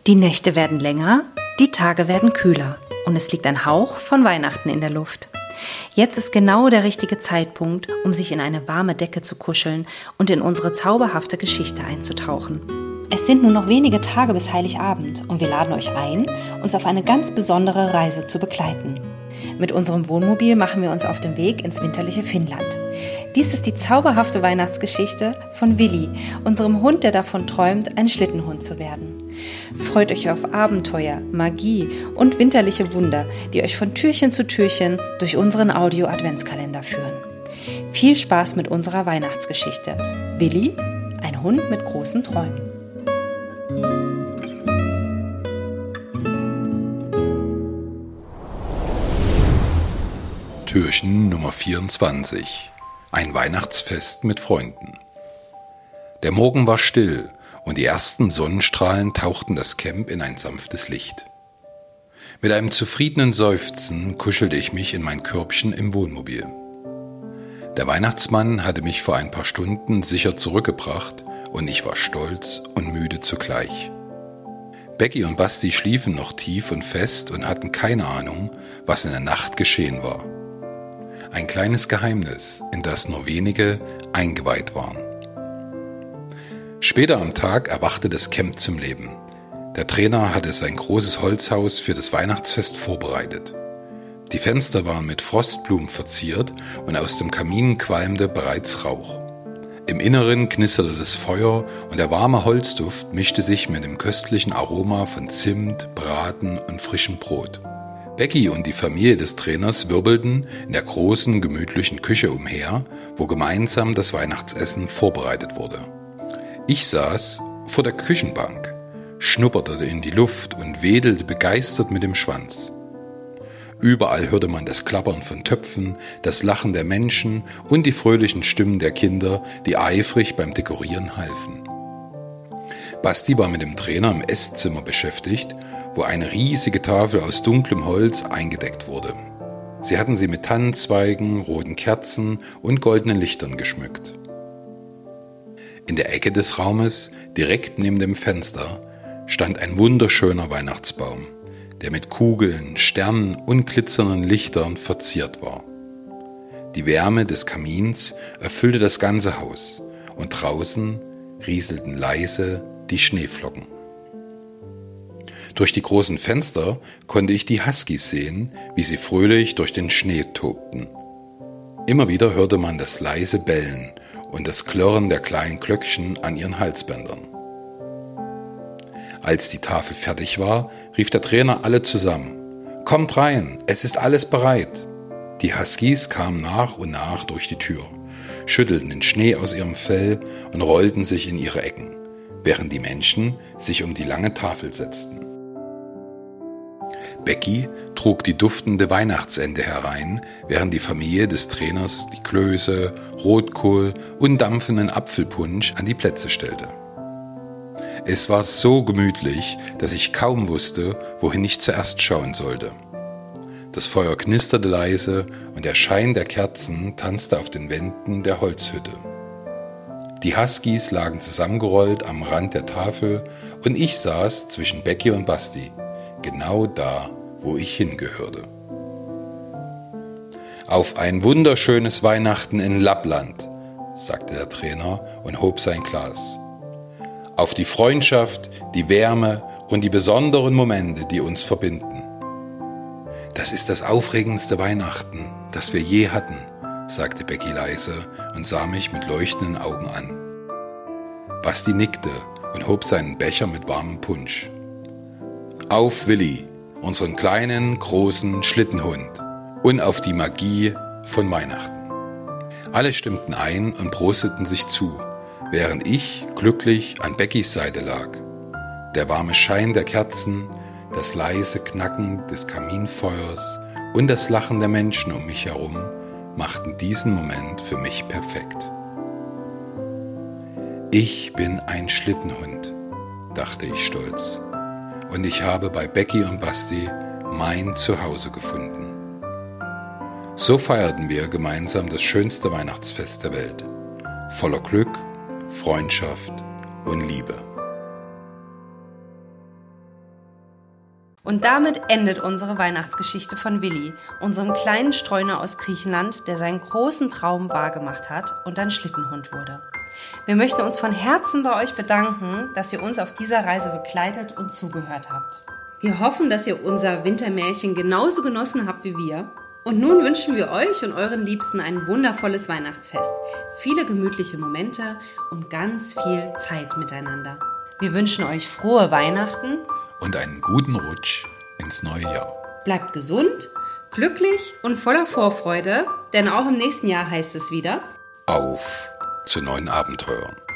Die Nächte werden länger, die Tage werden kühler und es liegt ein Hauch von Weihnachten in der Luft. Jetzt ist genau der richtige Zeitpunkt, um sich in eine warme Decke zu kuscheln und in unsere zauberhafte Geschichte einzutauchen. Es sind nur noch wenige Tage bis Heiligabend und wir laden euch ein, uns auf eine ganz besondere Reise zu begleiten. Mit unserem Wohnmobil machen wir uns auf den Weg ins winterliche Finnland. Dies ist die zauberhafte Weihnachtsgeschichte von Willi, unserem Hund, der davon träumt, ein Schlittenhund zu werden. Freut euch auf Abenteuer, Magie und winterliche Wunder, die euch von Türchen zu Türchen durch unseren Audio-Adventskalender führen. Viel Spaß mit unserer Weihnachtsgeschichte. Willi, ein Hund mit großen Träumen. Türchen Nummer 24. Ein Weihnachtsfest mit Freunden. Der Morgen war still und die ersten Sonnenstrahlen tauchten das Camp in ein sanftes Licht. Mit einem zufriedenen Seufzen kuschelte ich mich in mein Körbchen im Wohnmobil. Der Weihnachtsmann hatte mich vor ein paar Stunden sicher zurückgebracht und ich war stolz und müde zugleich. Becky und Basti schliefen noch tief und fest und hatten keine Ahnung, was in der Nacht geschehen war. Ein kleines Geheimnis, in das nur wenige eingeweiht waren. Später am Tag erwachte das Camp zum Leben. Der Trainer hatte sein großes Holzhaus für das Weihnachtsfest vorbereitet. Die Fenster waren mit Frostblumen verziert und aus dem Kamin qualmte bereits Rauch. Im Inneren knisterte das Feuer und der warme Holzduft mischte sich mit dem köstlichen Aroma von Zimt, Braten und frischem Brot. Becky und die Familie des Trainers wirbelten in der großen, gemütlichen Küche umher, wo gemeinsam das Weihnachtsessen vorbereitet wurde. Ich saß vor der Küchenbank, schnupperte in die Luft und wedelte begeistert mit dem Schwanz. Überall hörte man das Klappern von Töpfen, das Lachen der Menschen und die fröhlichen Stimmen der Kinder, die eifrig beim Dekorieren halfen. Basti war mit dem Trainer im Esszimmer beschäftigt, wo eine riesige Tafel aus dunklem Holz eingedeckt wurde. Sie hatten sie mit Tannenzweigen, roten Kerzen und goldenen Lichtern geschmückt. In der Ecke des Raumes, direkt neben dem Fenster, stand ein wunderschöner Weihnachtsbaum, der mit Kugeln, Sternen und glitzernden Lichtern verziert war. Die Wärme des Kamins erfüllte das ganze Haus und draußen rieselten leise die Schneeflocken. Durch die großen Fenster konnte ich die Huskies sehen, wie sie fröhlich durch den Schnee tobten. Immer wieder hörte man das leise Bellen und das Klirren der kleinen Glöckchen an ihren Halsbändern. Als die Tafel fertig war, rief der Trainer alle zusammen. »Kommt rein, es ist alles bereit!« Die Huskies kamen nach und nach durch die Tür, schüttelten den Schnee aus ihrem Fell und rollten sich in ihre Ecken, während die Menschen sich um die lange Tafel setzten. Becky trug die duftende Weihnachtsente herein, während die Familie des Trainers die Klöße, Rotkohl und dampfenden Apfelpunsch an die Plätze stellte. Es war so gemütlich, dass ich kaum wusste, wohin ich zuerst schauen sollte. Das Feuer knisterte leise und der Schein der Kerzen tanzte auf den Wänden der Holzhütte. Die Huskies lagen zusammengerollt am Rand der Tafel und ich saß zwischen Becky und Basti, genau da, wo ich hingehörte. »Auf ein wunderschönes Weihnachten in Lappland«, sagte der Trainer und hob sein Glas. »Auf die Freundschaft, die Wärme und die besonderen Momente, die uns verbinden.« »Das ist das aufregendste Weihnachten, das wir je hatten«, sagte Becky leise und sah mich mit leuchtenden Augen an. Basti nickte und hob seinen Becher mit warmem Punsch. »Auf Willi, unseren kleinen, großen Schlittenhund und auf die Magie von Weihnachten.« Alle stimmten ein und prosteten sich zu, während ich glücklich an Beckys Seite lag. Der warme Schein der Kerzen, das leise Knacken des Kaminfeuers und das Lachen der Menschen um mich herum machten diesen Moment für mich perfekt. Ich bin ein Schlittenhund, dachte ich stolz, und ich habe bei Becky und Basti mein Zuhause gefunden. So feierten wir gemeinsam das schönste Weihnachtsfest der Welt, voller Glück, Freundschaft und Liebe. Und damit endet unsere Weihnachtsgeschichte von Willi, unserem kleinen Streuner aus Griechenland, der seinen großen Traum wahrgemacht hat und dann Schlittenhund wurde. Wir möchten uns von Herzen bei euch bedanken, dass ihr uns auf dieser Reise begleitet und zugehört habt. Wir hoffen, dass ihr unser Wintermärchen genauso genossen habt wie wir. Und nun wünschen wir euch und euren Liebsten ein wundervolles Weihnachtsfest, viele gemütliche Momente und ganz viel Zeit miteinander. Wir wünschen euch frohe Weihnachten und einen guten Rutsch ins neue Jahr. Bleibt gesund, glücklich und voller Vorfreude, denn auch im nächsten Jahr heißt es wieder: Auf zu neuen Abenteuern.